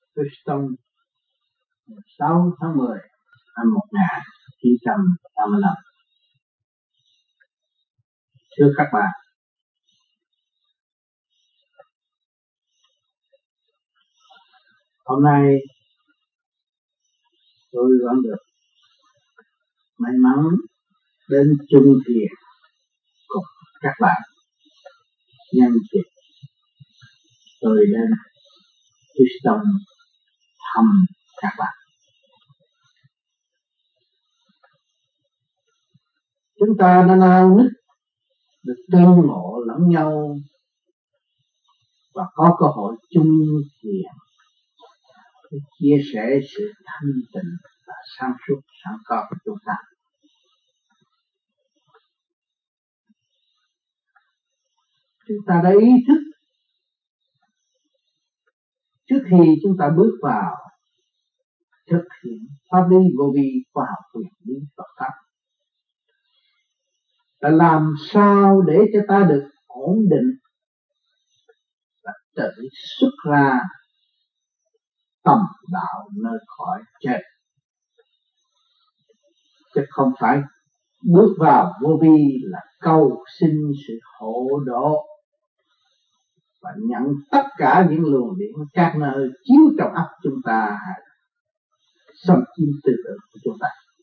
Houston 6 tháng 10 năm 1985. Thưa các bạn, hôm nay tôi vẫn được may mắn đến chung thiền cùng các bạn. Nhân dịp tôi đến Houston thăm các bạn. Chúng ta đã nao nức được tương ngộ lẫn nhau và có cơ hội chung thiền để chia sẻ sự thanh tịnh và sáng suốt sẵn có của chúng ta. Chúng ta đã ý thức trước khi chúng ta bước vào thực hiện pháp lý vô vi khoa học quyền lý Phật pháp là làm sao để cho ta được ổn định và tự xuất ra tầm đạo nơi khỏi chết, chứ không phải bước vào vô vi là cầu xin sự hộ độ và nhận tất cả những luồng điển các nơi chiếu trong óc chúng ta xâm chiếm tư tưởng của chúng ta.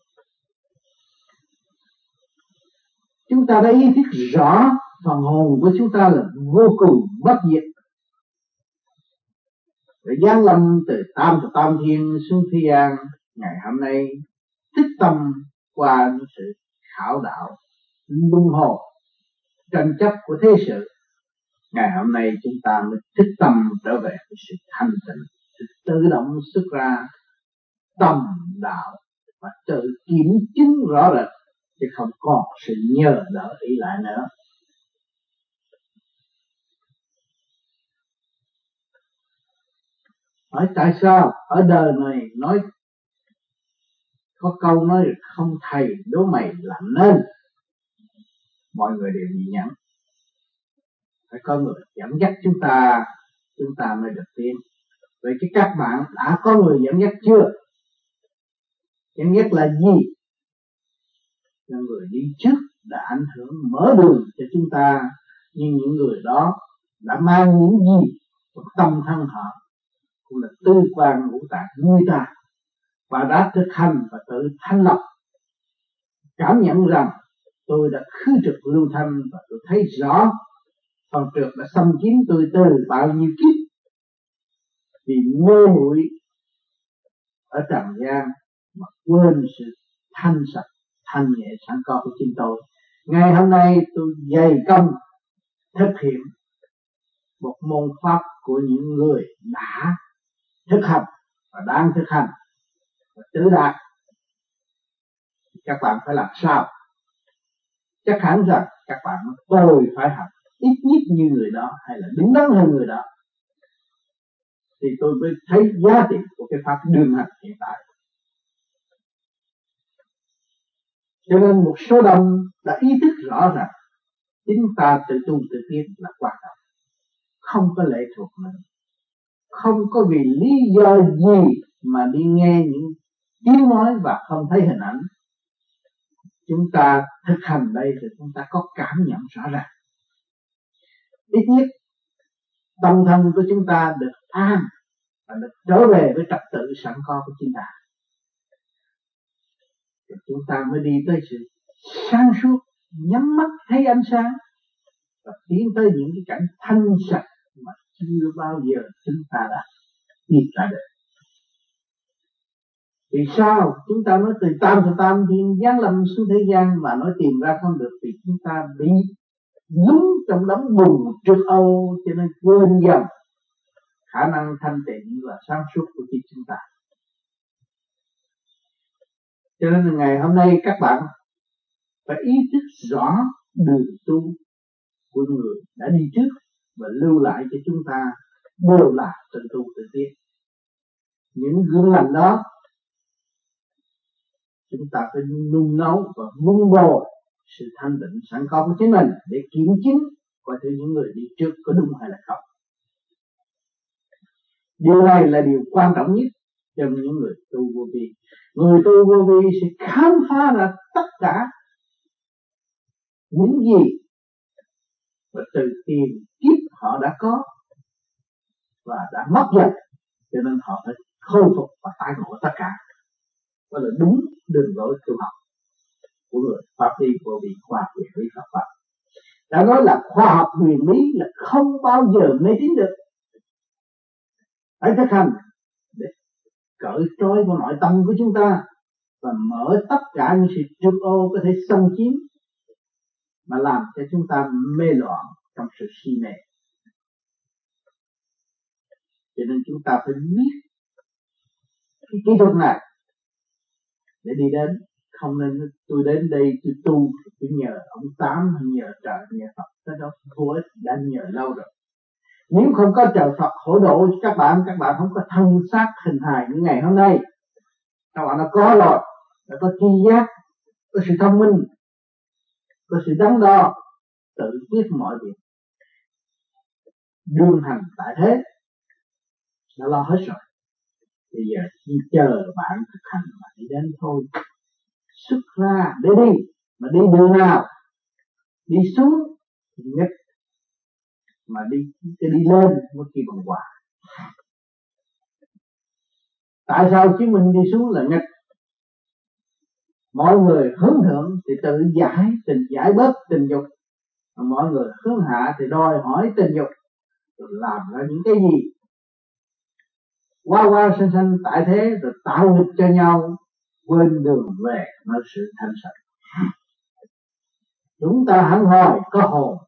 Chúng ta đã ý thức rõ phần hồn của chúng ta là vô cùng bất diệt, để giáng lâm từ tam thiên xuống thế gian. Ngày hôm nay thức tâm qua những sự khảo đạo luân hồi tranh chấp của thế sự, ngày hôm nay chúng ta mới thức tâm trở về với sự thanh tịnh, tự động xuất ra tâm đạo và tự kiểm chứng rõ rệt, chứ không còn sự nhờ đỡ ý lại nữa. Hỏi tại sao ở đời này nói có câu nói không thầy đố mày làm nên, mọi người đều nhìn nhận. Phải có người dẫn dắt chúng ta mới được tiến. Vậy chứ các bạn đã có người dẫn dắt chưa? Dẫn dắt là gì? Là người đi trước đã ảnh hưởng mở đường cho chúng ta, nhưng những người đó đã mang những gì trong tâm thân họ, cũng là tư quan ngũ tạng nuôi ta, và đã thực hành và tự thanh lọc, cảm nhận rằng tôi đã khứ trực lưu thanh và tôi thấy rõ phần trượt đã xâm chiếm tôi từ bao nhiêu kiếp, vì mê muội ở trần gian mà quên sự thanh sạch thanh nhẹ sẵn có của chính tôi. Ngày hôm nay tôi dày công thực hiện một môn pháp của những người đã thực hành và đang thực hành và tự đạt. Các bạn phải làm sao? Chắc hẳn rằng các bạn tôi phải học ít nhất như người đó, hay là đứng đắn hơn người đó, thì tôi mới thấy giá trị của cái pháp đường hành hiện tại. Cho nên một số đông đã ý thức rõ rằng chính ta tự tu tự tiến là quan trọng, không có lệ thuộc nữa, không có vì lý do gì mà đi nghe những tiếng nói và không thấy hình ảnh. Chúng ta thực hành đây thì chúng ta có cảm nhận rõ ràng, ít nhất tâm thân của chúng ta được an và được trở về với trật tự sẵn có của chúng ta, thì chúng ta mới đi tới sự sáng suốt, nhắm mắt thấy ánh sáng và tiến tới những cái cảnh thanh sạch mà chưa bao giờ chúng ta đã đi ra được. Vì sao chúng ta nói từ tam thiên giáng lâm xuống thế gian mà nói tìm ra không được? Vì chúng ta bị dúng trong đống bùn trượt Âu, cho nên quên dần khả năng thanh tịnh và sáng suốt của chính chúng ta. Cho nên ngày hôm nay các bạn phải ý thức rõ đường tu của người đã đi trước và lưu lại cho chúng ta đều là tự tu tự tiến. Những gương lành đó chúng ta phải nung nấu và vun bồi sự thanh tịnh sẵn có của chính mình để kiểm chứng coi thử những người đi trước có đúng hay là không. Điều này là điều quan trọng nhất cho những người tu vô vi. Người tu vô vi sẽ khám phá ra tất cả những gì và từ tiền kiếp họ đã có và đã mất dần, cho nên họ phải khôi phục và tái ngộ tất cả. Đó là đúng đường lối tu học của người pháp lý vô vi, khoa học huyền lý Phật pháp. Đã nói là khoa học huyền lý là không bao giờ mê tín được, phải thực hành để cởi trói của nội tâm của chúng ta và mở tất cả những sự trược ô có thể xâm chiếm mà làm cho chúng ta mê loạn trong sự si mê. Cho nên chúng ta phải biết cái kỹ thuật này để đi đến. Không nên tôi đến đây tôi tu tôi nhờ ông Tám hay nhờ trời nhờ Phật, cái đó vô ích, đã nhờ lâu rồi. Nếu không có trời Phật hỗ độ cho các bạn không có thân xác hình hài như ngày hôm nay. Các bạn đã có rồi, đã có tri giác, có sự thông minh, có sự đắn đo, tự quyết mọi việc, đương hành tại thế, đã lo hết rồi. Bây giờ chỉ chờ bạn thực hành mà đi đến thôi. Xuất ra để đi, mà đi đường nào? Đi xuống thì nghịch, mà đi lên mới kêu bằng hòa. Tại sao chứ mình đi xuống là nghịch? Mọi người hướng thượng thì tự giải bớt tình dục, mọi người hướng hạ thì đòi hỏi tình dục, rồi làm ra những cái gì qua sanh tại thế, rồi tạo nghịch cho nhau, quên đường về nơi sự thanh sạch. Chúng ta hẳn hồi có hồn,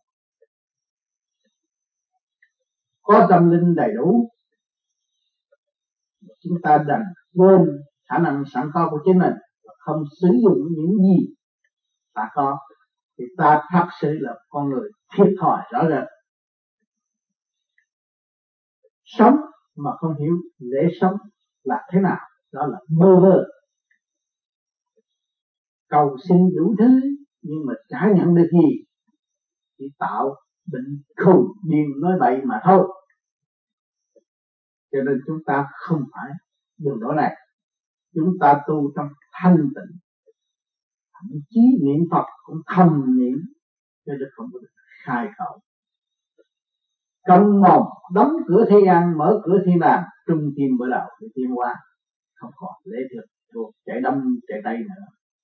có tâm linh đầy đủ, chúng ta đành quên khả năng sẵn có của chính mình, không sử dụng những gì ta có, thì ta thật sự là con người thiệt thòi rõ rệt. Sống mà không hiểu lễ sống là thế nào, đó là bơ vơ, cầu xin đủ thứ nhưng mà chả nhận được gì, chỉ tạo bệnh khùng điên nói bậy mà thôi. Cho nên chúng ta không phải đường lối này. Chúng ta tu trong thanh tịnh, thậm chí niệm Phật cũng thầm niệm, cho nên không có được khai khẩu. Câm mồm đóng cửa thế gian, mở cửa thiên đàng, trung tim bởi đầu để tiến qua, không còn lễ thực thuộc chạy đâm chạy tay nữa.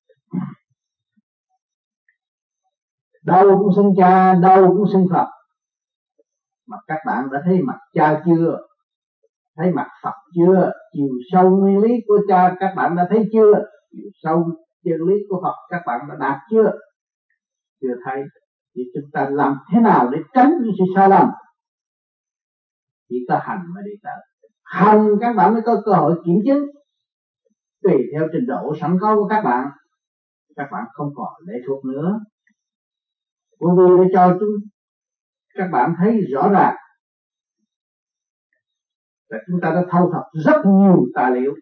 Đâu cũng xưng cha, đâu cũng xưng Phật, mà các bạn đã thấy mặt cha chưa? Thấy mặt Phật chưa? Chiều sâu nguyên lý của cha các bạn đã thấy chưa? Chiều sâu chân lý của Phật các bạn đã đạt chưa? Chưa thấy. Thì chúng ta làm thế nào để tránh những sự sai lầm? Chỉ có hành mà đi tới. Hành các bạn mới có cơ hội kiểm chứng. Tùy theo trình độ sẵn có của các bạn không còn lệ thuộc nữa. Vô vi để cho các bạn thấy rõ ràng là chúng ta đã thâu thập rất nhiều tài liệu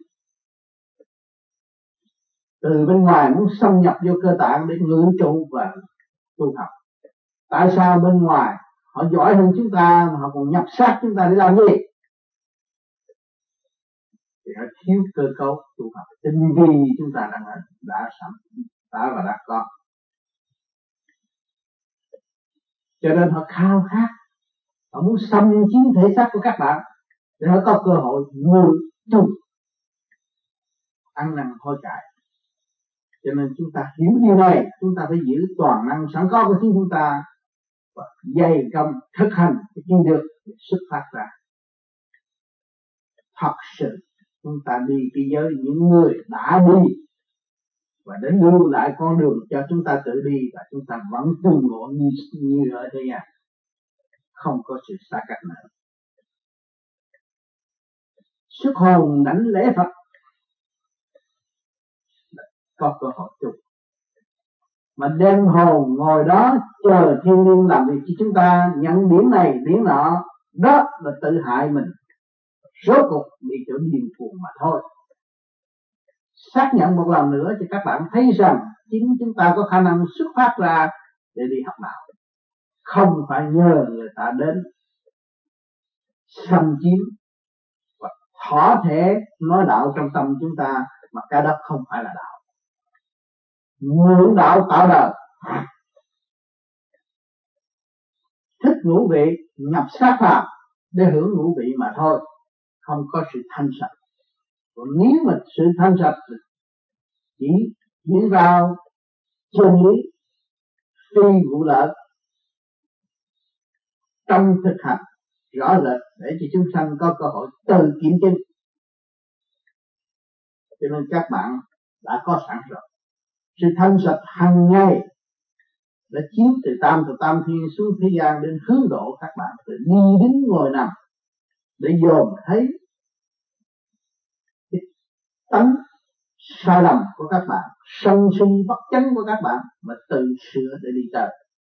từ bên ngoài muốn xâm nhập vô cơ tạng để ngự trụ và tu học. Tại sao bên ngoài họ giỏi hơn chúng ta mà họ còn nhập sát chúng ta để làm gì? Thì họ thiếu cơ cấu tu học tinh vi chúng ta đã và đã có. Cho nên họ khao khát, họ muốn xâm chiếm thể xác của các bạn để họ có cơ hội ngự trụ, ăn năn hối cải. Cho nên chúng ta hiểu điều này, chúng ta phải giữ toàn năng sẵn có của chính chúng ta và dày công thực hành cái kinh được để xuất phát ra. Thật sự chúng ta đi cái giới những người đã đi và đến lưu lại con đường cho chúng ta tự đi, và chúng ta vẫn tương ngộ như ở thế gian, không có sự xa cách nữa. Xuất hồn đảnh lễ Phật có cơ hội tu, mà đem hồn ngồi đó chờ thiên liêng làm việc cho chúng ta nhận điểm này điểm nọ, đó là tự hại mình, rốt cuộc bị chỗ điên cuồng mà thôi. Xác nhận một lần nữa cho các bạn thấy rằng chính chúng ta có khả năng xuất phát ra để đi học đạo, không phải nhờ người ta đến xâm chiếm thỏ thể nói đạo trong tâm chúng ta, mà cái đó không phải là đạo. Ngũ đạo tạo đời, thích ngũ vị nhập xác phàm để hưởng ngũ vị mà thôi, không có sự thanh sạch. Còn nếu mà sự thanh sạch chỉ diễn vào chân lý phi vụ lợi trong thực hành rõ rệt để cho chúng sanh có cơ hội tự kiểm chứng. Cho nên các bạn đã có sẵn rồi. Sự thanh sạch hàng ngày đã chiếu từ tam thiên xuống thế gian đến hướng độ các bạn từ đi đứng ngồi nằm để dòm thấy cái tánh sai lầm của các bạn, sân si bất chánh của các bạn mà tự sửa để đi tới.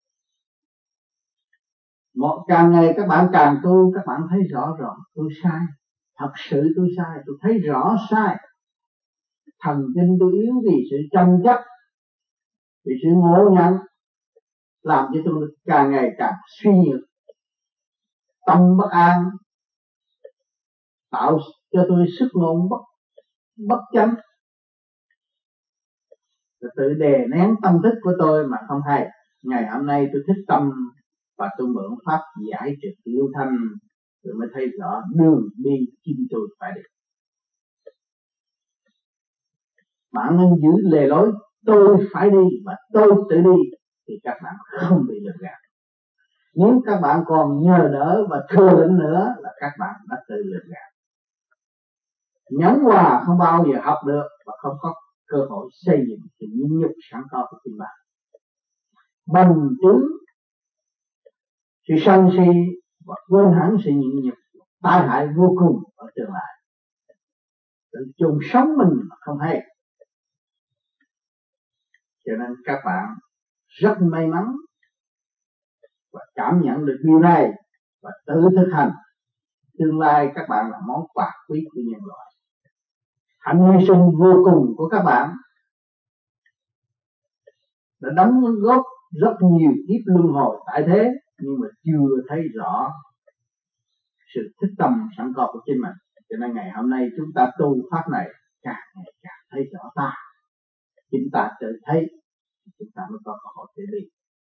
Một càng ngày các bạn càng tu, các bạn thấy rõ ràng tôi sai, thật sự tôi sai, tôi thấy rõ sai. Thần kinh tôi yếu vì sự tranh chấp, vì sự ngộ nhận, làm cho tôi càng ngày càng suy nhược, tâm bất an, tạo cho tôi sức ngôn bất chánh, rồi tự đè nén tâm thức của tôi mà không hay. Ngày hôm nay tôi thích tâm và tôi mượn pháp giải trực lưu thanh, rồi mới thấy rõ đường đi kim tôi phải đi. Bạn nên giữ lề lối tôi phải đi và tôi tự đi thì các bạn không bị lừa gạt. Nếu các bạn còn nhờ đỡ và thừa lĩnh nữa là các bạn đã tự lừa gạt. Nhẫn hòa không bao giờ học được và không có cơ hội xây dựng sự nhịn nhục sẵn có của chính bạn. Bằng chứng sự sân si và quên hẳn sự nhịn nhục tai hại vô cùng ở tương lai. Tự chung sống mình mà không hay. Cho nên các bạn rất may mắn và cảm nhận được điều này và tự thực hành. Tương lai các bạn là món quà quý của nhân loại. Hạnh hy sinh vô cùng của các bạn đã đóng góp rất nhiều kiếp luân hồi tại thế, nhưng mà chưa thấy rõ sự thích tâm sẵn có của chính mình. Cho nên ngày hôm nay chúng ta tu pháp này càng ngày càng thấy rõ ta. Chúng ta tự thấy chúng ta mới có cơ hội để đi.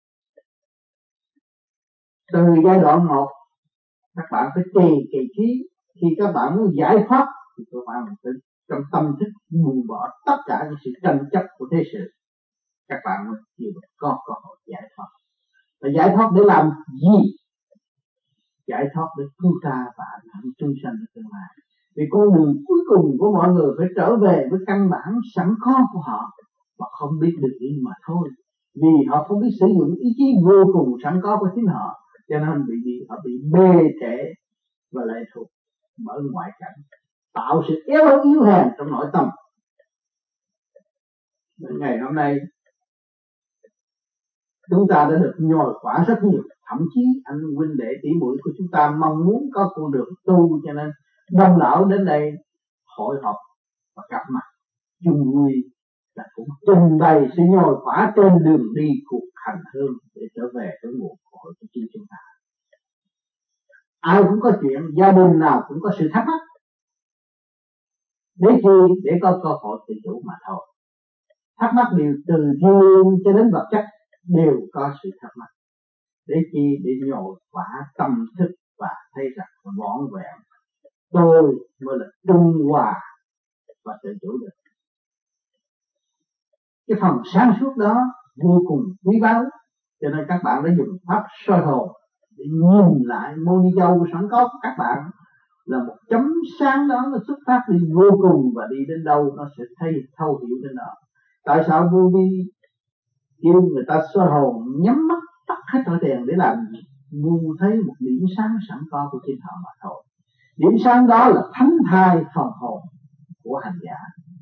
Từ giai đoạn 1 các bạn phải trì kỳ trí. Khi các bạn muốn giải thoát thì các bạn phải trong tâm thức buông bỏ tất cả những sự tranh chấp của thế sự. Các bạn mới chịu có cơ hội giải thoát. Và giải thoát để làm gì? Giải thoát để cứu ta và ảnh hưởng chúng sanh ở tương lai. Vì con đường cuối cùng của mọi người phải trở về với căn bản sẵn có của họ mà không biết được đi mà thôi. Vì họ không biết sử dụng ý chí vô cùng sẵn có của chính họ, cho nên họ bị mê trễ và lệ thuộc bởi ngoại cảnh, tạo sự yếu hèn trong nội tâm. Ngày hôm nay chúng ta đã được nhồi quả rất nhiều, thậm chí anh huynh đệ tỷ muội của chúng ta mong muốn có con đường tu, cho nên đông đảo đến đây hội họp và gặp mặt chung vui là cũng trình bày sự nhồi quả trên đường đi cuộc hành hương để trở về với nguồn cội của chính chúng ta. Ai cũng có chuyện, gia đình nào cũng có sự thắc mắc. Để chi? Để có cơ hội tự chủ mà thôi. Thắc mắc đều từ thiên liêng cho đến vật chất đều có sự thắc mắc. Để chi? Để nhồi quả tâm thức và thấy rằng vỏn vẹn tôi mới là trung hòa và tự chủ được. Cái phần sáng suốt đó vô cùng quý báu, cho nên các bạn đã dùng pháp soi hồn để nhìn lại môn đi dâu sẵn có của các bạn là một chấm sáng đó, nó xuất phát đi vô cùng và đi đến đâu nó sẽ thấy thấu hiểu đến đó. Tại sao vô vi kêu người ta soi hồn nhắm mắt tắt hết trọi đèn để làm gì? Ngu thấy một điểm sáng sẵn có của chính họ mà thôi. Điểm sáng đó là thánh thai phần hồn của hành giả.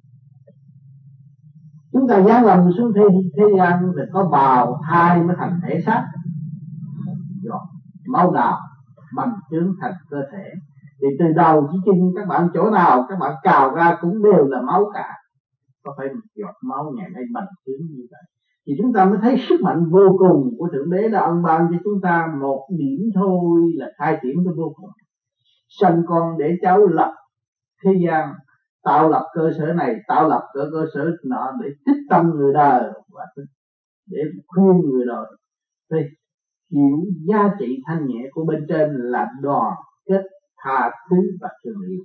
Chúng ta giáng lâm xuống thế gian thì có bào thai mới thành thể xác, rồi máu đạo bằng chứng thành cơ thể. Thì từ đầu chí chân các bạn chỗ nào các bạn cào ra cũng đều là máu cả. Có phải một giọt máu ngày nay bằng chứng như vậy thì chúng ta mới thấy sức mạnh vô cùng của Thượng Đế đã ân ban cho chúng ta. Một điểm thôi là khai triển tới vô cùng. Sanh con để cháu lập thế gian tạo lập cơ sở này, tạo lập cơ sở nọ để tích tâm người đời và để khuyên người đời phải hiểu giá trị thanh nhẹ của bên trên là đoàn kết, tha thứ và thương yêu,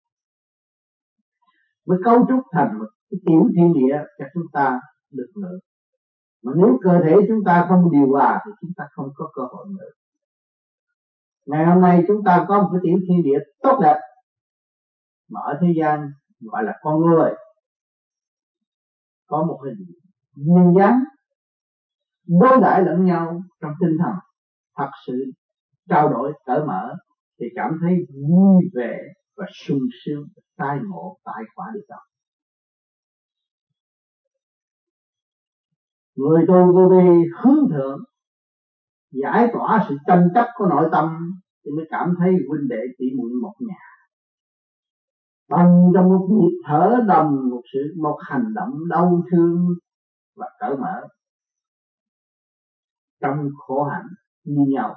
mới cấu trúc thành một cái tiểu thiên địa cho chúng ta được nữa. Mà nếu cơ thể chúng ta không điều hòa thì chúng ta không có cơ hội nữa. Ngày hôm nay chúng ta có một cái tiểu thiên địa tốt đẹp mà ở thế gian gọi là con người, có một hình duyên dáng đối đãi lẫn nhau trong tinh thần thật sự trao đổi cởi mở thì cảm thấy vui vẻ và sung sướng, tai ngộ tại quả địa cầu. Người tu vô vi hướng thượng, giải tỏa sự tranh chấp của nội tâm thì mới cảm thấy huynh đệ tỷ muội một nhà. Bằng trong một nhịp thở đồng, một hành động đau thương và cởi mở, trong khổ hạnh như nhau.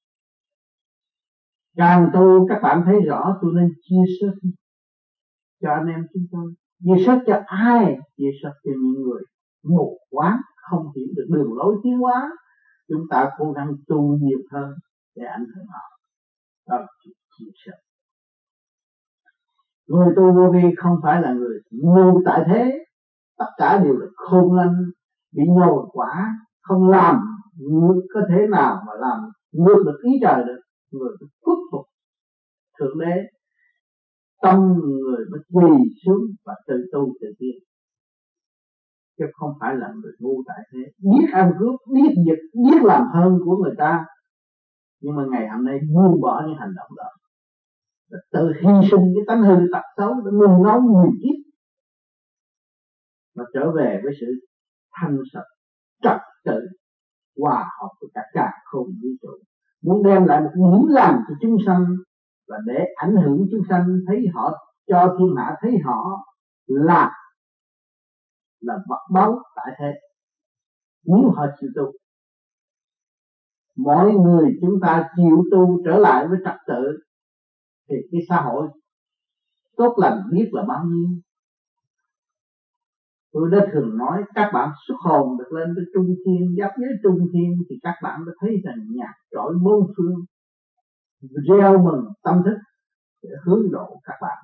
Càng tu các bạn thấy rõ tôi nên chia sẻ cho anh em chúng tôi. Chia sẻ cho ai? Chia sẻ cho những người mù quáng không hiểu được đường lối tiến hóa. Chúng ta cố gắng tu nhiều hơn để ảnh hưởng họ. Đó là chia sẻ. Người tu vô vi không phải là người ngu tại thế, tất cả đều là khôn lanh, bị nhồi quả, không làm ngược có thể nào mà làm ngược được ý trời được. Người khuất phục thượng đế, tâm người mới quỳ xuống và tự tu tự tiến, chứ không phải là người ngu tại thế, biết ăn cướp, biết giật, biết làm hơn của người ta, nhưng mà ngày hôm nay buông bỏ những hành động đó, tự hy sinh cái tánh hư tật xấu để nuôi nấu nhiều kiếp và trở về với sự thanh sạch, trật tự, hòa hợp với cả không vũ trụ, muốn đem lại một những lành cho chúng sanh và để ảnh hưởng chúng sanh, thấy họ, cho thiên hạ thấy họ là vật báu tại thế. Nếu họ chịu tu, mỗi người chúng ta chịu tu trở lại với trật tự thì cái xã hội tốt lành biết là bao nhiêu. Tôi đã thường nói các bạn xuất hồn được lên tới trung thiên, giáp giới trung thiên thì các bạn đã thấy rằng nhạc trỗi bốn phương, reo mừng tâm thức để hướng độ các bạn.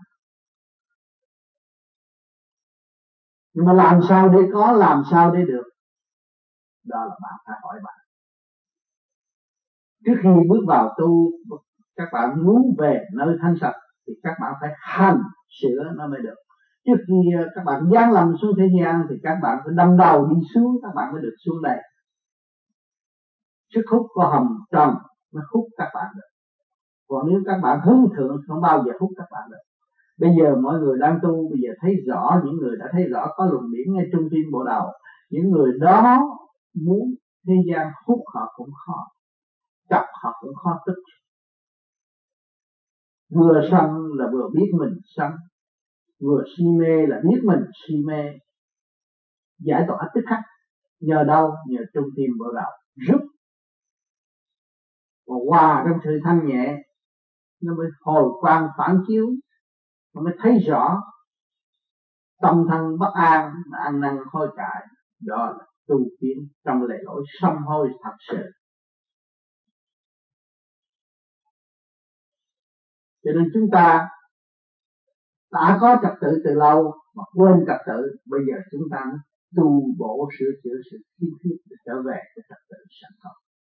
Nhưng mà làm sao để có, làm sao để được, đó là bạn phải hỏi bạn. Trước khi bước vào tu, các bạn muốn về nơi thanh sạch thì các bạn phải hành sửa nó mới được. Trước khi các bạn giáng lâm xuống thế gian thì các bạn phải đâm đầu đi xuống, các bạn mới được xuống đây. Sức hút của hầm tròn mới hút các bạn được. Còn nếu các bạn hướng thượng không bao giờ hút các bạn được. Bây giờ mọi người đang tu, bây giờ thấy rõ, những người đã thấy rõ có luồng điển ngay trung tim bộ đầu. Những người đó muốn thế gian hút họ cũng khó, chọc họ cũng khó tức. Vừa sân là vừa biết mình sân, vừa si mê là biết mình si mê. Giải tỏa tức khắc. Nhờ đâu? Nhờ trung tim bộ đầu giúp và hòa trong sự thanh nhẹ, nó mới hồi quang phản chiếu, nó mới thấy rõ tâm thân bất an mà ăn năn hối cải. Đó là tu tiến trong lề lối sám hối thật sự. Cho nên chúng ta đã có trật tự từ lâu mà quên trật tự, bây giờ chúng ta tu bổ sửa chữa sự khiếm khuyết để trở về cái trật tự sẵn có.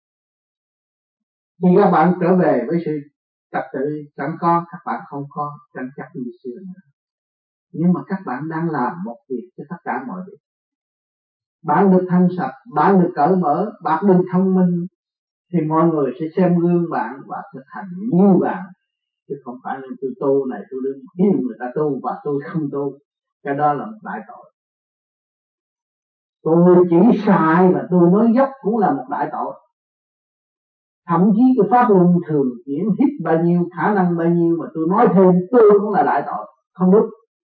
Khi các bạn trở về với sự trật tự sẵn có, các bạn không có tranh chấp như xưa nữa. Nhưng mà các bạn đang làm một việc cho tất cả mọi việc. Bạn được thanh sạch, bạn được cởi mở, bạn được thông minh thì mọi người sẽ xem gương bạn và thực hành như bạn. Chứ không phải là tôi tu này tôi đứng khuyên người ta tu và tôi không tu. Cái đó là một đại tội. Tôi chỉ sai và tôi nói dốc cũng là một đại tội. Thậm chí cái pháp luân thường chuyển hít bao nhiêu, khả năng bao nhiêu mà tôi nói thêm tôi cũng là đại tội, không đúng.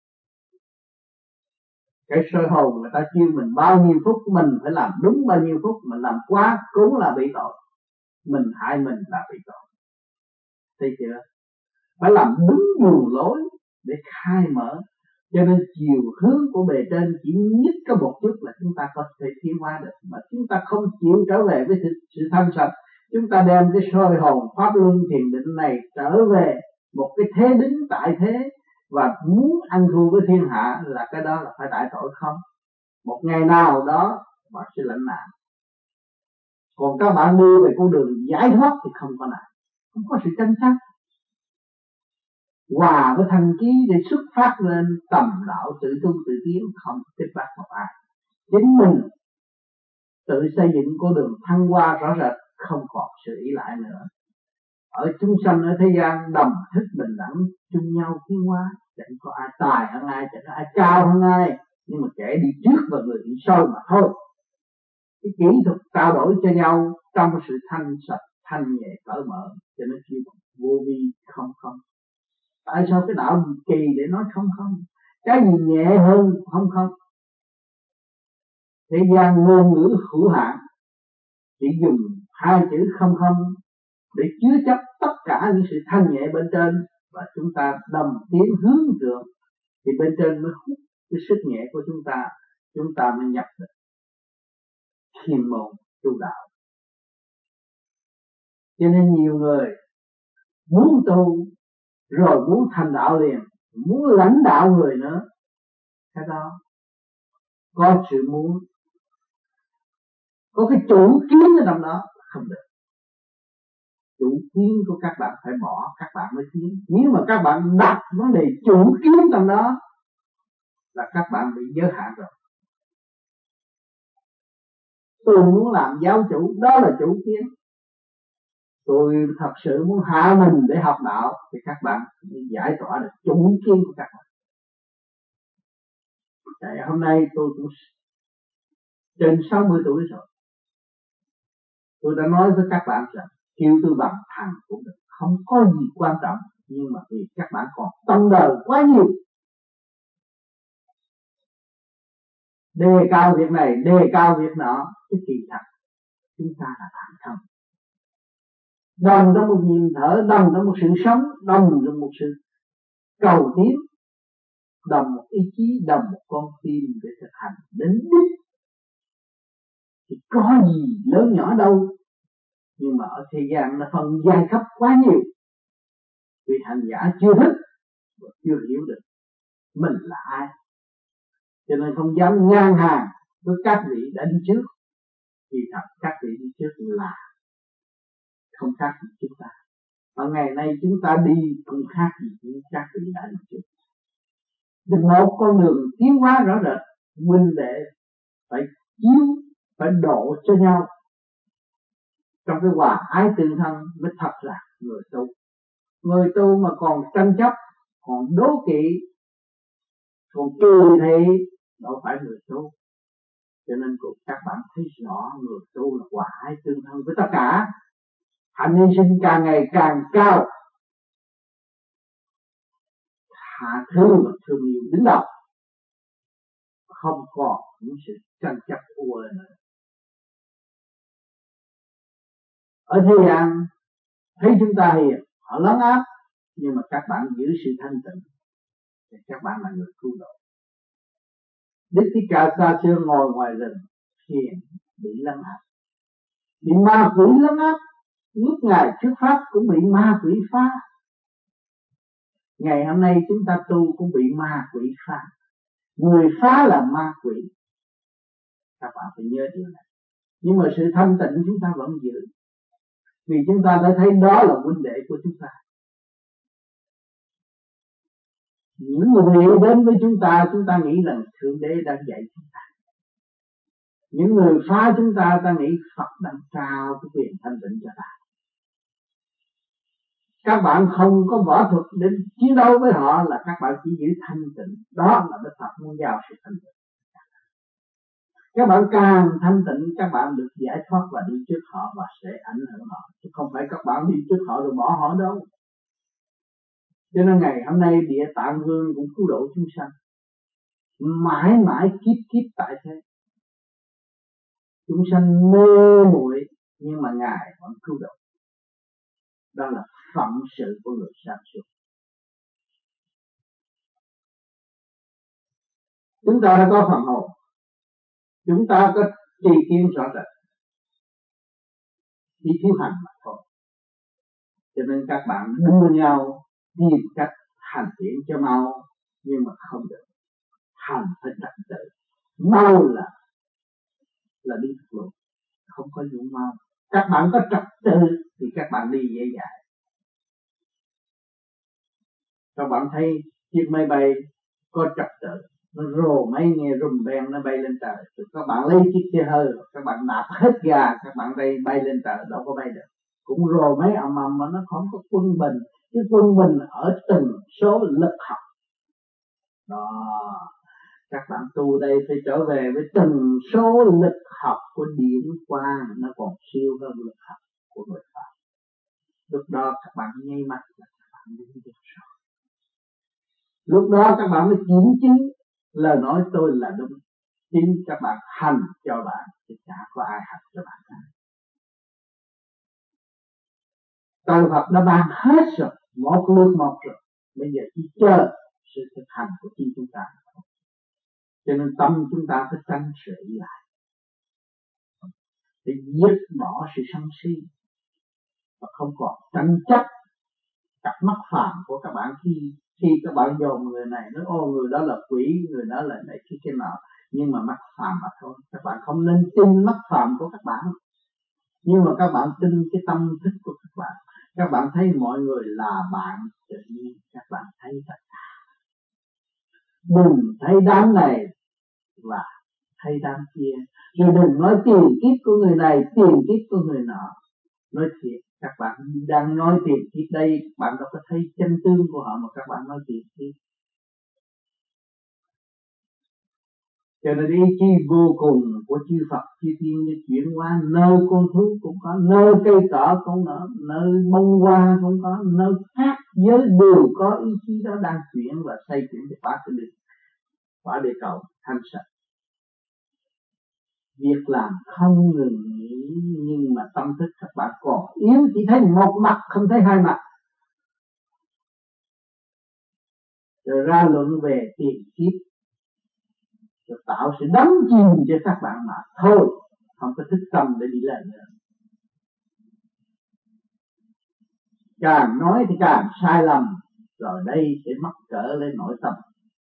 Cái soi hồn người ta kêu mình bao nhiêu phút, mình phải làm đúng bao nhiêu phút, mình làm quá cũng là bị tội. Mình hại mình là bị tội. Thấy chưa? Phải làm đúng đường lối để khai mở. Cho nên chiều hướng của bề trên chỉ nhất có một chút là chúng ta có thể tiến hóa được, mà chúng ta không chịu trở về với sự thanh sạch. Chúng ta đem cái soi hồn pháp luân thiền định này trở về một cái thế đứng tại thế và muốn ăn thua với thiên hạ, là cái đó là phải đại tội không? Một ngày nào đó bạn sẽ lãnh nạn. Còn các bạn đi về con đường giải thoát thì không có nạn, không có sự tranh chấp, hòa với thanh khí để xuất phát lên tầm đạo tự tu tự tiến, không kích bác một ai. Chính mình tự xây dựng con đường thăng hoa rõ rệt, không còn sự ý lại nữa. Ở chúng sanh ở thế gian đồng thức bình đẳng, chung nhau tiến hóa, chẳng có ai tài hơn ai, chẳng có ai cao hơn ai, nhưng mà kẻ đi trước và người đi sau mà thôi. Cái kỹ thuật trao đổi cho nhau trong sự thanh sạch, thanh nhẹ, cởi mở, cho nên kêu vô vi không không. Tại sao cái đạo gì kỳ để nói không không? Cái gì nhẹ hơn không không? Thế gian ngôn ngữ hữu hạn, chỉ dùng hai chữ không không để chứa chấp tất cả những sự thanh nhẹ bên trên, và chúng ta đồng tiến hướng thượng thì bên trên mới hút cái sức nhẹ của chúng ta mới nhập được thiên môn tu đạo. Cho nên nhiều người muốn tu rồi muốn thành đạo liền, muốn lãnh đạo người nữa, cái đó có sự muốn, có cái chủ kiến ở trong đó không được. Chủ kiến của các bạn phải bỏ, các bạn mới tiến. Nếu mà các bạn đặt vấn đề chủ kiến trong đó là các bạn bị giới hạn rồi. Tôi muốn làm giáo chủ, đó là chủ kiến. Tôi thật sự muốn hạ mình để học đạo, thì các bạn giải tỏa được chủ kiến của các bạn. Tại hôm nay tôi cũng trên 60 tuổi rồi, tôi đã nói với các bạn rằng kêu tôi bằng thằng cũng được, không có gì quan trọng. Nhưng mà vì các bạn còn tâm đời quá nhiều, đề cao việc này, đề cao việc nọ, cái kỳ thật chúng ta là thẳng không. Đồng trong một nhịp thở, đồng trong một sự sống, đồng trong một sự cầu tiến, đồng một ý chí, đồng một con tim để thực hành đến đích. Thì có gì lớn nhỏ đâu. Nhưng mà ở thế gian nó phân giai cấp quá nhiều, vì hành giả chưa thích và chưa hiểu được mình là ai, cho nên không dám ngang hàng với các vị đã đi trước. Vì thật các vị đi trước là không khác gì chúng ta, và ngày nay chúng ta đi cũng khác gì những các vị đã đi trước. Được một con đường tiến hóa rõ rệt, huynh đệ phải chiếu, phải độ cho nhau trong cái hòa ái tương thân mới thật là người tu. Người tu mà còn tranh chấp, còn đố kỵ, còn kỳ thị, đâu phải người tu. Cho nên các bạn thấy rõ người tu là hòa ái tương thân với tất cả. Hạnh hy sinh càng ngày càng cao, hạ thứ và thương yêu đứng đầu, không còn những sự tranh chấp u uất nữa. Ở thế gian thấy chúng ta hiền, họ lấn áp, nhưng mà các bạn giữ sự thanh tịnh thì các bạn là người cứu độ. Đức Thích Ca xa xưa ngồi ngoài rừng thiền bị lấn áp, bị ma quỷ lấn áp. Lúc Ngài xuất pháp cũng bị ma quỷ phá. Ngày hôm nay chúng ta tu cũng bị ma quỷ phá. Người phá là ma quỷ, các bạn phải nhớ điều này. Nhưng mà sự thanh tịnh chúng ta vẫn giữ, vì chúng ta đã thấy đó là huynh đệ của chúng ta. Những người đến với chúng ta nghĩ rằng Thượng Đế đang dạy chúng ta. Những người phá chúng ta nghĩ Phật đang trao cái quyền thanh tịnh cho ta. Các bạn không có võ thuật để chiến đấu với họ, là các bạn chỉ giữ thanh tịnh. Đó là Đức Phật muốn giao sự thanh tịnh. Các bạn càng thanh tịnh, các bạn được giải thoát và đi trước họ và sẽ ảnh hưởng họ, chứ không phải các bạn đi trước họ rồi bỏ họ đâu. Cho nên ngày hôm nay Địa Tạng Vương cũng cứu độ chúng sanh, mãi mãi kiếp kiếp tại thế. Chúng sanh mê muội nhưng mà Ngài vẫn cứu độ. Đó là phận sự của người sáng suốt. Chúng ta đã có phần hồn, chúng ta có tri kiến rõ rệt, chỉ thiếu hành mà thôi. Cho nên các bạn đua nhau tìm cách hành thiện cho mau, nhưng mà không được. Hành phải trật tự, mau là đi thật luôn, không có vụ mau. Các bạn có trật tự thì các bạn đi dễ dàng. Các bạn thấy chiếc máy bay có trật tự, nó rồ máy nghe rùm beng nó bay lên trời. Rồi các bạn lấy chiếc xe hơi, các bạn nạp hết ga, các bạn bay lên trời, đâu có bay được. Cũng rồ máy ầm ầm mà nó không có quân bình. Cái quân bình ở từng số lực học. Đó, các bạn tu đây phải trở về với từng số lực học của điển quang, nó còn siêu hơn lực học của người Pháp. Lúc đó các bạn nháy mắt là các bạn đi được rồi. Lúc đó các bạn mới kiểm chứng lời nói tôi là đúng. Chính các bạn hành cho bạn thì chả có ai hành cho bạn cả. Trời Phật đã ban hết rồi, một lượt một rồi. Bây giờ chỉ chờ sự thực hành của chính chúng ta. Cho nên tâm chúng ta phải tránh sự ý lại, để giết bỏ sự sân si và không còn tranh chấp. Cặp mắt phàm của các bạn khi các bạn dòm người này nói ô người đó là quỷ, người đó là này cái nào, nhưng mà mắt phàm mà thôi. Các bạn không nên tin mắt phàm của các bạn, nhưng mà các bạn tin cái tâm thức của các bạn. Các bạn thấy mọi người là bạn, tự nhiên các bạn thấy tất cả. Đừng thấy đám này và thấy đám kia, rồi đừng nói tiền kiếp của người này, tiền kiếp của người nọ. Nói thiệt, các bạn đang nói tiền kiếp đây, bạn đâu có thấy chân tướng của họ mà các bạn nói tiền kiếp. Cho nên ý chí vô cùng của chư Phật chư Tiên để chuyển qua nơi con thú cũng có, nơi cây cỏ cũng có, nơi bông hoa cũng có, nơi khác giới đều có ý chí đó đang chuyển và xây chuyển để phá cái đường, phá địa cầu thanh sạch. Việc làm không ngừng nghỉ, nhưng mà tâm thức các bạn còn yếu, chỉ thấy một mặt không thấy hai mặt. Rồi ra luận về tiền kiếp, rồi tạo sự đắm chìm cho các bạn mà thôi, không có thức tâm để đi lên nữa. Càng nói thì càng sai lầm, rồi đây sẽ mắc cỡ lên nội tâm.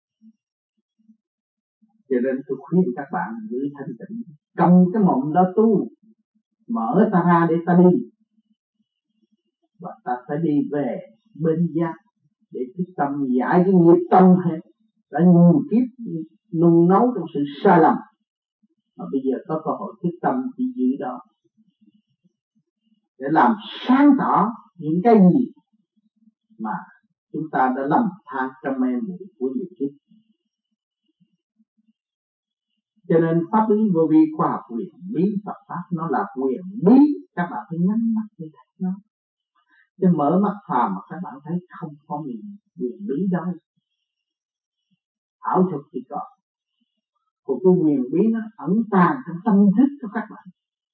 Cho nên tôi khuyên các bạn giữ thanh tịnh, cầm cái mộng đó tu, mở ta ra để ta đi, và ta phải đi về bên giác để thức tâm giải cái nghiệp tâm hết. Đã nhiều kiếp nung nấu trong sự sai lầm, mà bây giờ có cơ hội thức tâm chỉ giữ đó để làm sáng tỏ những cái gì mà chúng ta đã lầm than trong mê muội của nhiều kiếp. Cho nên pháp lý vô vi, khoa học quyền bí, Phật pháp nó là quyền bí, các bạn phải nhắm mắt để thấy nó. Chứ mở mắt phàm mà các bạn thấy không có quyền bí đó, ảo thuật thì có. Còn cái quyền bí nó ẩn tàng trong tâm thức của các bạn.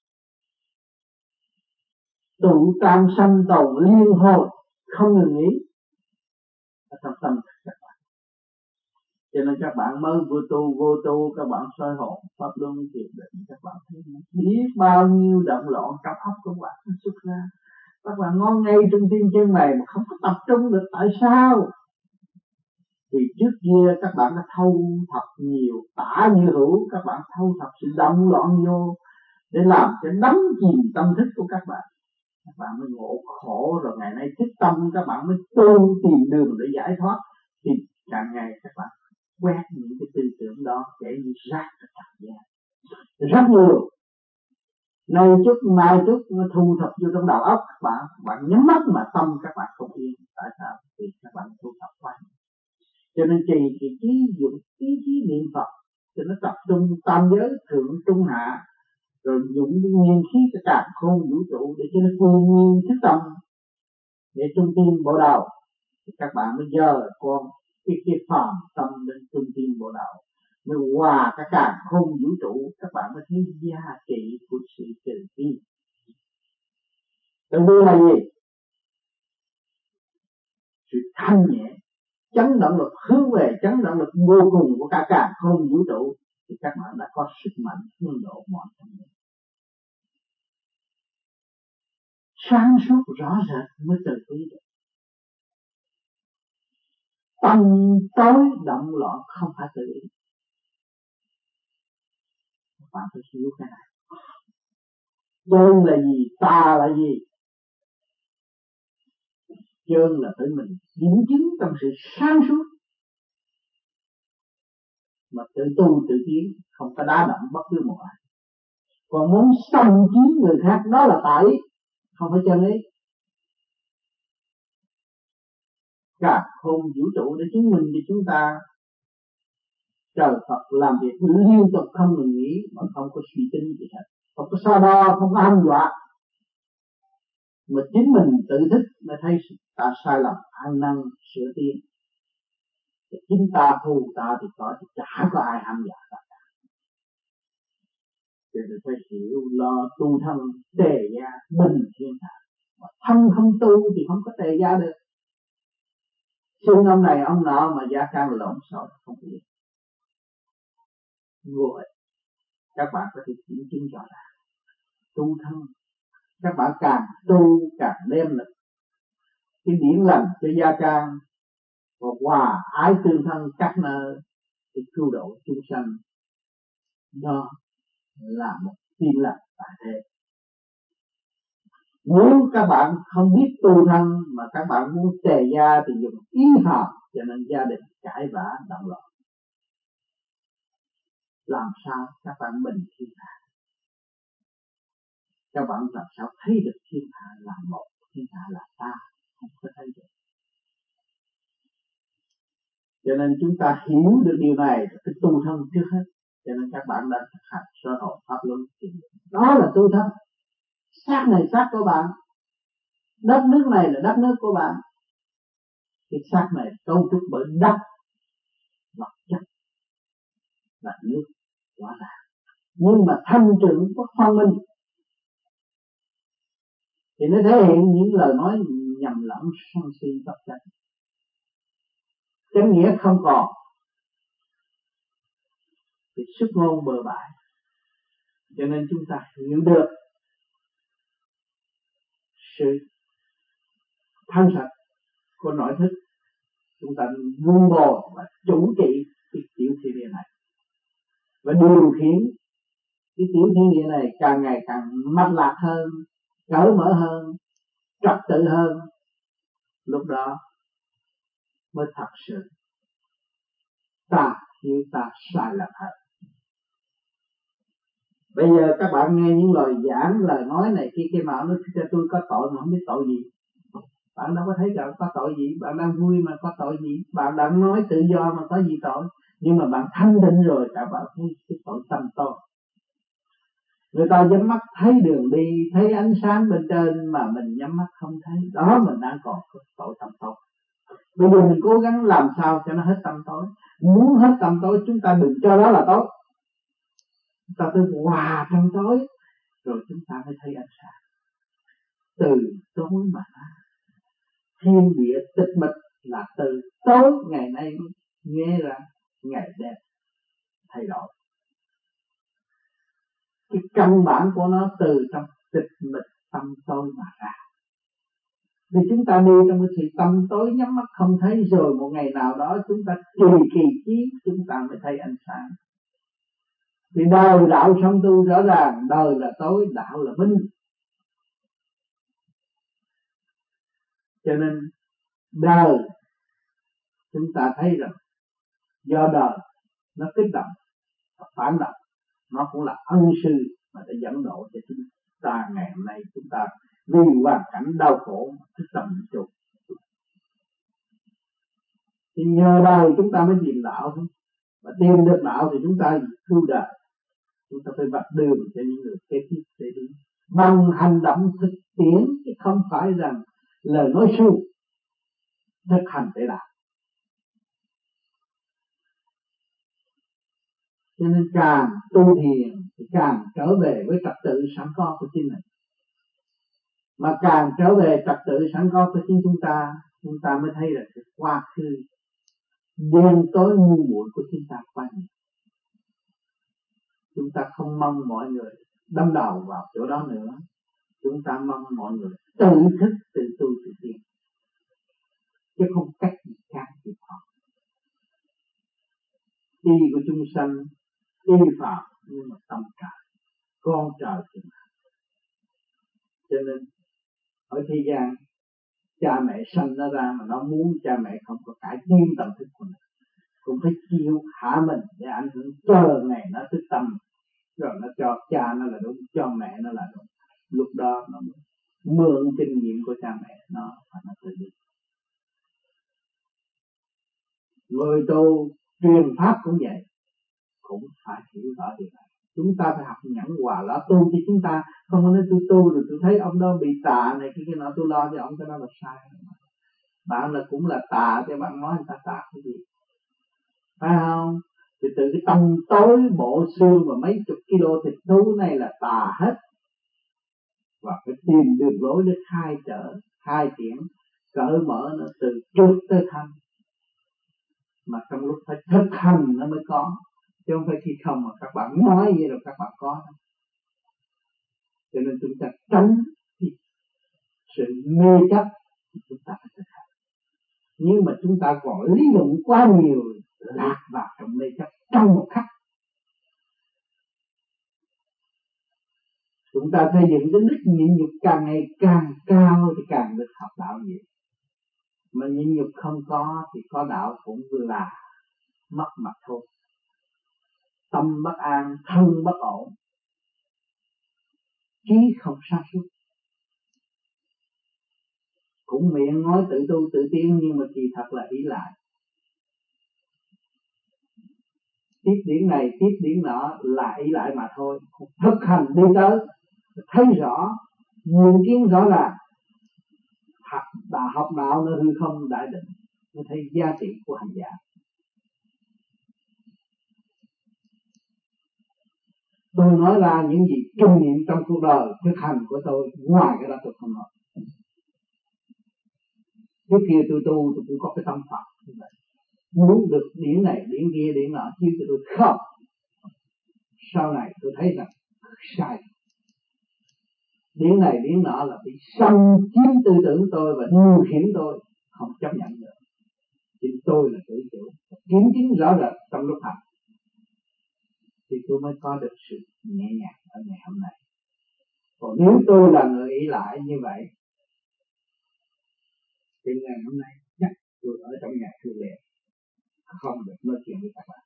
Tụ tam sanh tồn liên hồi không ngừng nghỉ ở trong tâm thức các bạn. Cho nên các bạn mới vô tu các bạn soi hồn pháp luân thiền định, các bạn thấy biết bao nhiêu động loạn trong óc của các bạn nó xuất ra. Các bạn ngón ngay trung tim chân mày mà không có tập trung được, tại sao? Vì trước kia các bạn đã thâu thập nhiều tả như hữu, các bạn thâu thập sự động loạn vô để làm cho đắm chìm tâm thức của các bạn. Các bạn mới ngộ khổ, rồi ngày nay thức tâm các bạn mới tu tìm đường để giải thoát. Thì càng ngày các bạn quét những cái tư tưởng đó để như rác ở trần gian rất nhiều. Nay chút mai chút nó thu thập vô trong đầu óc các bạn nhắm mắt mà tâm các bạn không yên. Tại sao? Vì các bạn thu thập quá. Cho nên trì thì trí dụng ý chí niệm Phật cho nó tập trung tam giới thượng trung hạ, rồi dụng nguyên khí cái càn khôn vũ trụ để cho nó quy nguyên thức tâm để trung tim bộ đầu, thì các bạn mới dời con cái phàm tâm đến trung tim bộ đầu, mới hòa cái càn khôn vũ trụ, các bạn mới thấy giá trị của sự từ bi. Từ bi là gì? Sự thanh nhẹ, chấn động lực hướng về chấn động lực vô cùng của cả càn khôn vũ trụ, thì các bạn đã có sức mạnh hướng độ mọi người. Sáng suốt rõ rệt mới tự ý được. Tâm tối động loạn không phải tự ý. Bạn phải hiểu cái này. Chân là gì? Ta là gì? Chân là tự mình kiểm chứng trong sự sáng suốt, mà tự tu tự tiến, không có đá động bất cứ một ai. Còn muốn xâm chiếm người khác đó là tại, không phải chân ý. Cả không vũ trụ để chứng minh cho chúng ta trời Phật làm việc liên tục không ngừng nghỉ mà không có suy tính gì hết, không có so đo, không có hăm dọa, mà chính mình tự thức mới thấy ta sai lầm, ăn năn sửa tiến. Chính ta hù ta thì có, thì chả có ai hăm dọa ta. Cho nên phải hiểu lo tu thân tề gia bình thiên hạ, mà thân không tu thì không có tề gia được. Xưng ông này ông nọ mà gia can lộn xộn không biết vô ích. Các bạn có thể kiểm chứng rõ ràng tu thân, các bạn càng tu càng đem lực cái điển lành cho gia can và hòa ái tương thân các nơi để cứu độ chúng sanh. Đó là một tiên lành tại thế. Nếu các bạn không biết tu thân mà các bạn muốn tề gia thì dùng ý hàm, cho nên gia đình cãi vã động loạn. Làm sao các bạn bình thiên hạ? Các bạn làm sao thấy được thiên hạ là một, thiên hạ là ta, không có thấy được. Cho nên chúng ta hiểu được điều này thì tu thân trước hết. Cho nên các bạn đã thực hành sơ hồn pháp luân. Đó là tu thân. Xác này xác của bạn, đất nước này là đất nước của bạn. Cái xác này cấu trúc bởi đất, vật chất và nước, rõ ràng. Nhưng mà thanh trưởng có phân minh thì nó thể hiện những lời nói nhầm lẫn sân si bất chánh. Chánh nghĩa không còn thì sức ngôn bừa bãi. Cho nên chúng ta hiểu được sự thanh sạch của nội thức, chúng ta vun bồi và chủ trị cái tiểu thiên địa này và điều khiển cái tiểu thiên địa này càng ngày càng mạch lạc hơn, cởi mở hơn, trật tự hơn. Lúc đó mới thật sự ta hiểu ta sai lầm hơn. Bây giờ các bạn nghe những lời giảng, lời nói này kia mà nói cho tôi có tội mà không biết tội gì. Bạn đâu có thấy rằng có tội gì, bạn đang vui mà có tội gì, bạn đang nói tự do mà có gì tội. Nhưng mà bạn thanh định rồi các bạn thấy cái tội tâm tối. Người ta nhắm mắt thấy đường đi, thấy ánh sáng bên trên mà mình nhắm mắt không thấy, đó mình đang còn tội tâm tối. Bây giờ mình cố gắng làm sao cho nó hết tâm tối. Muốn hết tâm tối chúng ta đừng cho đó là tối, chúng ta phải hòa trong tối rồi chúng ta mới thấy ánh sáng. Từ tối mà thiên địa tịch mịch là từ tối ngày nay nghe ra ngày đêm thay đổi. Cái căn bản của nó từ trong tịch mịch tâm tối mà ra. Vì chúng ta đi trong cái sự tâm tối nhắm mắt không thấy, rồi một ngày nào đó chúng ta kỳ chí chúng ta mới thấy ánh sáng. Vì đời đạo song tu rõ ràng, đời là tối, đạo là minh. Cho nên đời chúng ta thấy rằng do đời nó kích động và phản động, nó cũng là ân sư mà để dẫn độ cho chúng ta ngày hôm nay. Chúng ta vì hoàn cảnh đau khổ thức tâm trụ, thì nhờ đời chúng ta mới tìm đạo, và tìm được đạo thì chúng ta cứu đời. Chúng ta phải vạch đường cho những người kế tiếp để đi bằng hành động thực tiễn, chứ không phải rằng lời nói suông, thực hành để làm. Cho nên càng tu thiền thì càng trở về với trật tự sẵn có của chính mình, mà càng trở về trật tự sẵn có của chính chúng ta mới thấy là cái quá khứ đen tối ngu muội của chúng ta quá nhiều. Chúng ta không mong mọi người đâm đầu vào chỗ đó nữa. Chúng ta mong mọi người tự thức, tự tu, tự tiến, chứ không cách gì khác kịp họ. Y của chúng sanh y phạm, nhưng mà tâm trời, con trời thì mà. Cho nên ở thế gian, cha mẹ sanh nó ra mà nó muốn cha mẹ không có cải tiến tâm thức của mình, cũng phải chịu hạ mình để ảnh hưởng chờ ngày nó thức tâm, rồi nó cho cha nó là đúng, cho mẹ nó là đúng. Lúc đó nó mượn kinh nghiệm của cha mẹ nó và nó tự đi. Người tu truyền pháp cũng vậy, cũng phải hiểu rõ điều này. Chúng ta phải học nhẫn hòa lo tu cho chúng ta, không có nói tôi tu rồi tôi thấy ông đó bị tà này cái nọ tôi lo cho ông, cái đó là sai. Bạn là cũng là tà cho bạn nói người ta tà cái gì, phải không? Thì từ cái tâm tối bộ xương và mấy chục kilo thịt thú này là tà hết, và phải tìm đường lối để khai triển cởi mở nó từ trước tới thanh, mà trong lúc phải thực hành nó mới có, chứ không phải khi không mà các bạn nói vậy rồi các bạn có. Cho nên chúng ta tránh sự mê chấp, chúng ta phải thực hành. Nhưng mà chúng ta còn lý luận quá nhiều, lạc vào trong mê chấp trong một khắc. Chúng ta xây dựng cái đức nhịn nhục càng ngày càng cao thì càng được học đạo nhiều. Mà nhịn nhục không có thì có đạo cũng là mất mặt thôi. Tâm bất an, thân bất ổn, trí không sáng suốt. Cũng miệng nói tự tu tự tiến nhưng mà kỳ thật là ý lại. Tiếp điểm này, tiếp điểm nọ là ý lại mà thôi. Thực hành đi tới, thấy rõ, nhìn kiến rõ ràng. Học đạo nó hư không đại định, mới thấy giá trị của hành giả. Tôi nói ra những gì kinh nghiệm trong cuộc đời thực hành của tôi, ngoài cái đó tôi không nói. Trước kia tôi tu tôi cũng có cái tâm Phật như vậy, muốn được điểm này, điểm kia, điểm nọ, chứ tôi không. Sau này tôi thấy rằng sai. Điểm này, điểm nọ là bị xâm chiếm tư tưởng tôi và điều khiển tôi, không chấp nhận được. Chính tôi là tự chủ, kiểm chứng rõ rệt trong lúc hành, thì tôi mới có được sự nhẹ nhàng ở ngày hôm nay. Còn nếu tôi là người ý lại như vậy, thì ngày hôm nay chắc tôi ở trong nhà thư viện, không được nói chuyện với các bạn.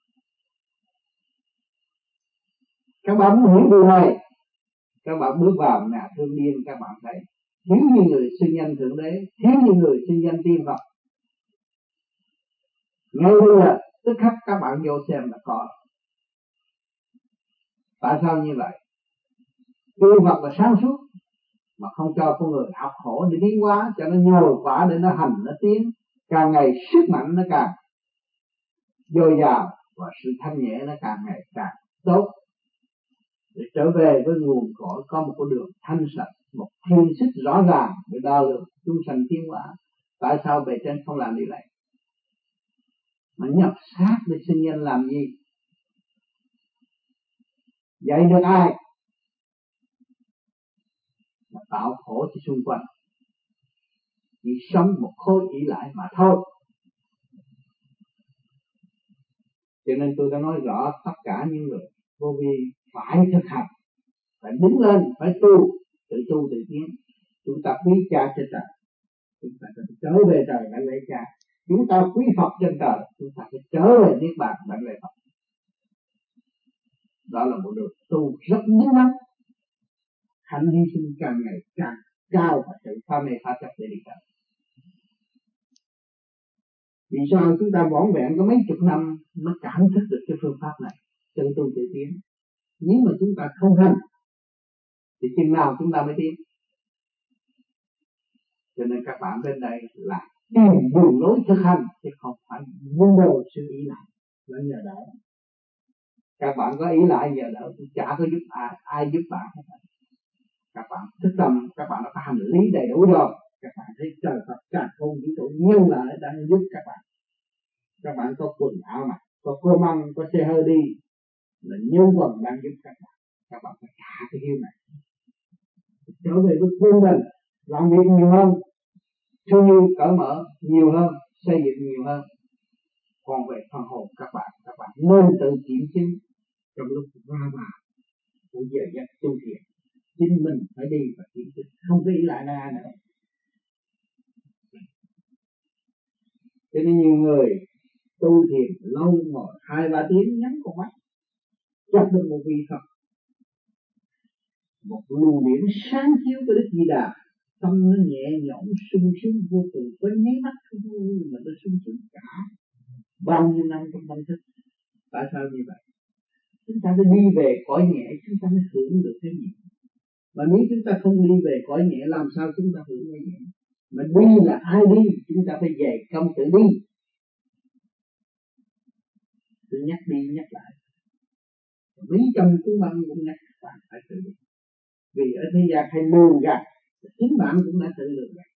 Các bạn muốn hiểu điều này, các bạn bước vào nhà thương điên, các bạn thấy thiếu như người xưng danh Thượng Đế, thiếu như người xưng danh Tiên Phật. Ngay bây giờ tức khắc các bạn vô xem là có. Tại sao như vậy? Tiên Phật là sáng suốt, mà không cho con người học khổ để tiến hóa, cho nó nhồi quả để nó hành, nó tiến. Càng ngày sức mạnh nó càng dồi dào, và sự thanh nhẹ nó càng ngày càng tốt, để trở về với nguồn cội, có một con đường thanh sạch, một thiên xích rõ ràng để đo lường chúng sanh tiến hóa. Tại sao bề trên không làm điều này mà nhập xác để sinh nhân làm gì? Dạy được ai? Mà tạo khổ cho xung quanh, chỉ sống một khối ỷ lại mà thôi. Cho nên tôi đã nói rõ tất cả những người vô vi phải thực hành, phải đứng lên, phải tự tu tự tiến. Chúng ta quý cha trên trời, chúng ta phải trở về trời đảnh lễ cha. Chúng ta quý Phật trên trời, chúng ta phải trở về niết bàn đảnh lễ Phật. Đó là một đường tu rất đúng lắm. Hạnh hy sinh càng ngày càng cao và sự pha mê pha chấp để đi tới. Vì sao chúng ta vỏn vẹn có mấy chục năm mới cảm thức được cái phương pháp này, tự tu tự tiến? Nếu mà chúng ta không hành thì chừng nào chúng ta mới tiến? Cho nên các bạn bên đây là tìm đường lối thực hành, chứ không phải vun bồi sự ý lại và nhờ đỡ. Các bạn có ý lại nhờ đỡ cũng chả có giúp ai giúp bạn hết. Các bạn thức tâm, các bạn đã có hành lý đầy đủ rồi, các bạn thấy trời Phật cả không vũ trụ nhân lại đang giúp các bạn. Các bạn có quần áo mặc, có cô măng, có xe hơi đi, là nhân quần đang giúp các bạn. Các bạn phải trả cái hiếu này, trở về với quân mình, làm việc nhiều hơn, thương yêu cởi mở nhiều hơn, xây dựng nhiều hơn. Còn về phần hồn các bạn nên tự kiểm chứng trong lúc ra vào của giờ giấc tu thiền. Chính mình phải đi và kiểm chứng, không có ý lại ai nữa. Cho nên nhiều người tu thiền lâu ngồi 2-3 tiếng nhắm con mắt, gặp được một vị Phật, một luồng điển sáng chiếu của Đức Di Đà, tâm nó nhẹ nhõm sung sướng vô cùng, có nháy mắt thôi mà nó sung sướng cả bao nhiêu năm trong tâm thức. Tại sao như vậy? Chúng ta phải đi về cõi nhẹ, chúng ta mới hưởng được cái nhẹ. Mà nếu chúng ta không đi về cõi nhẹ, làm sao chúng ta hưởng cái nhẹ? Mà đi là ai đi? Chúng ta phải dày công tự đi. Tôi nhắc đi nhắc lại, mấy trăm cuốn băng cũng nhắc bạn phải tự đi. Vì ở thế gian hay lường gạt, chính bạn cũng đã tự lường gạt.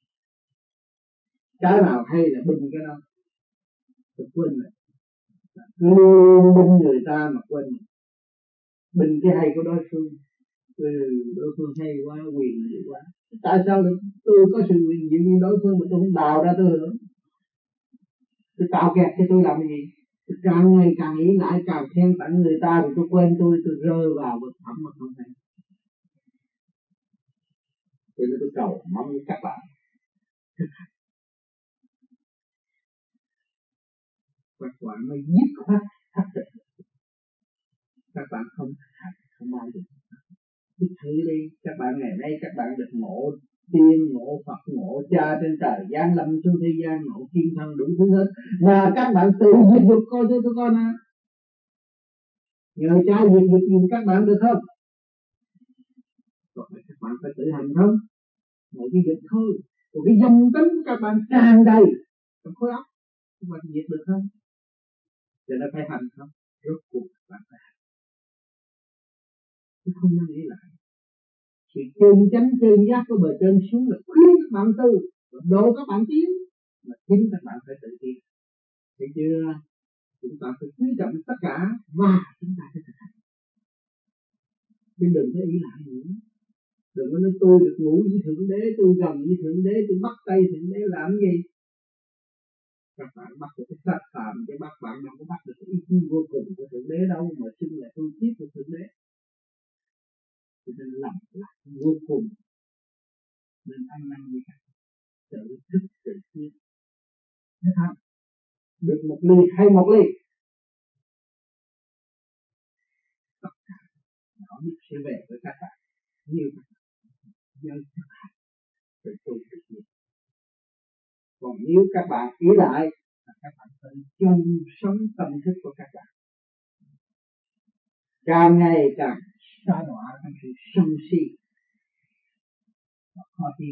Cái nào hay là bình cái đó, tôi quên rồi. Cứ bình người ta mà quên bình cái hay của đối phương. Đối phương hay quá, quyền nhiều quá, tại sao lại tôi có sự quyền nhiều như đối phương mà tôi không đào ra tôi hưởng? Tôi tạo kẹt cho tôi làm cái gì? Tôi càng ngày càng nghĩ lại, càng khen tặng người ta, thì tôi quên tôi rơi vào vực thẳm mà không hay. Cho nên tôi cầu mong với các bạn các bạn mới dứt khoát thắt được. Các bạn không thành không bao giờ. Cứ thử đi, các bạn ngày nay các bạn được ngộ tiên, ngộ Phật, ngộ Cha trên trời giáng lâm xuống thế gian, ngộ kim thân đủ thứ hết, mà các bạn tự diệt dục coi tôi coi nè. Nhờ Cha diệt dục giùm các bạn được không? Còn các bạn phải tự hành không? Một cái dục thôi, một cái dâm tính các bạn tràn đầy trong khối óc, các bạn diệt được không? Cho nên phải hành không? Rốt cuộc các bạn phải hành, chứ không nên nghĩ lại. Sự chân chánh chân giác của bề trên xuống là khuyên các bạn tu, độ các bạn tiến, mà chính các bạn phải tự tiến. Thấy chưa? Chúng ta phải quý trọng tất cả và chúng ta phải thực hành. Chứ đừng có ý lại nữa. Đừng có nói tôi được ngủ với Thượng Đế, tôi gần với Thượng Đế, tôi bắt tay Thượng Đế làm gì? Các bạn bắt được cái sát phạm, chứ bắt bạn đâu có bắt được cái ý chí vô cùng của Thượng Đế đâu, mà xưng là tôi tiếp của Thượng Đế. Cho nên làm lại vô cùng, nên ăn năn với các tự thức tự tiến. Thấy không? Được một ly hay một ly, tất cả nó biết sẽ về với các bạn, như các bạn giới thực hành tự tu tự tiến. Còn nếu các bạn ý lại là các bạn phải chung sống tâm thức của các bạn càng ngày càng xa đọa trong sự sân si và khó tin.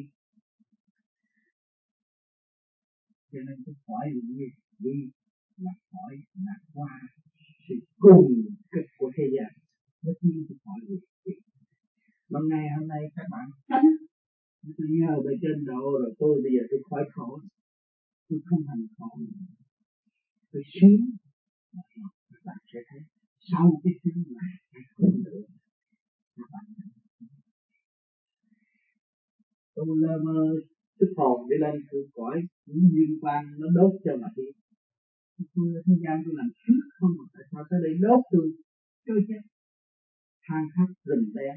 Cho nên cái hỏi nguyện đi là hỏi là qua sự cùng cực của thế gian, bất nhiên cái hỏi nguyện đi. Mà ngày hôm nay các bạn tránh, tôi nhờ về trên độ rồi tôi bây giờ tôi khỏi khổ, tôi không thành khổ, tôi sướng. Các bạn sẽ thấy sau cái sướng là cái khổ nữa. Các bạn tôi lơ mơ thức hồn đi lên cõi cõi những duyên quang nó đốt cho mà đi. Tôi ở thế gian tôi làm trước không, mà tại sao tới đây đốt tôi chơi chết than khóc rừng đen.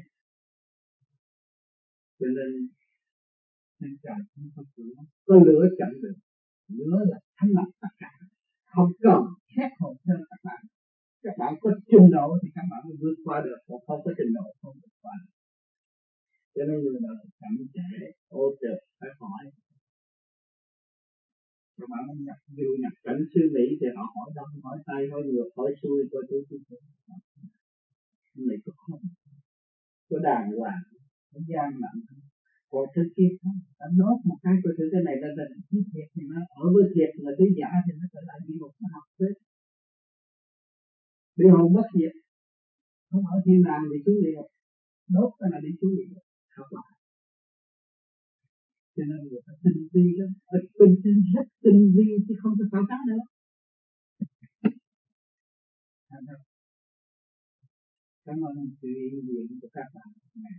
Cho nên trên trời không có cửa, có lửa chặn được, lửa là thanh lọc tất cả, không cần xét hồn cho các bạn. Các bạn có trình độ thì các bạn mới vượt qua được, còn không có trình độ không vượt qua được. Cho nên người đời chậm trễ ô trượt phải hỏi. Các bạn không nhập dù nhập cảnh sư Mỹ thì họ hỏi đông hỏi tây hỏi ngược hỏi xuôi coi tôi này có không, có đàng hoàng, có gian lận, còn thứ kia không, ta đốt một cái coi thử cái này là thứ thiệt thì nó ở với thiệt, mà thứ giả thì nó trở lại địa ngục, nó học hết đi hồn mất diệt, không ở thiên đàng thì xuống địa ngục, đốt cái là đi xuống địa ngục, học lại. Cho nên người ta tinh vi lắm, ở bên trên rất tinh vi chứ không có phải cá nữa. Cảm ơn sự hiện diện của các bạn.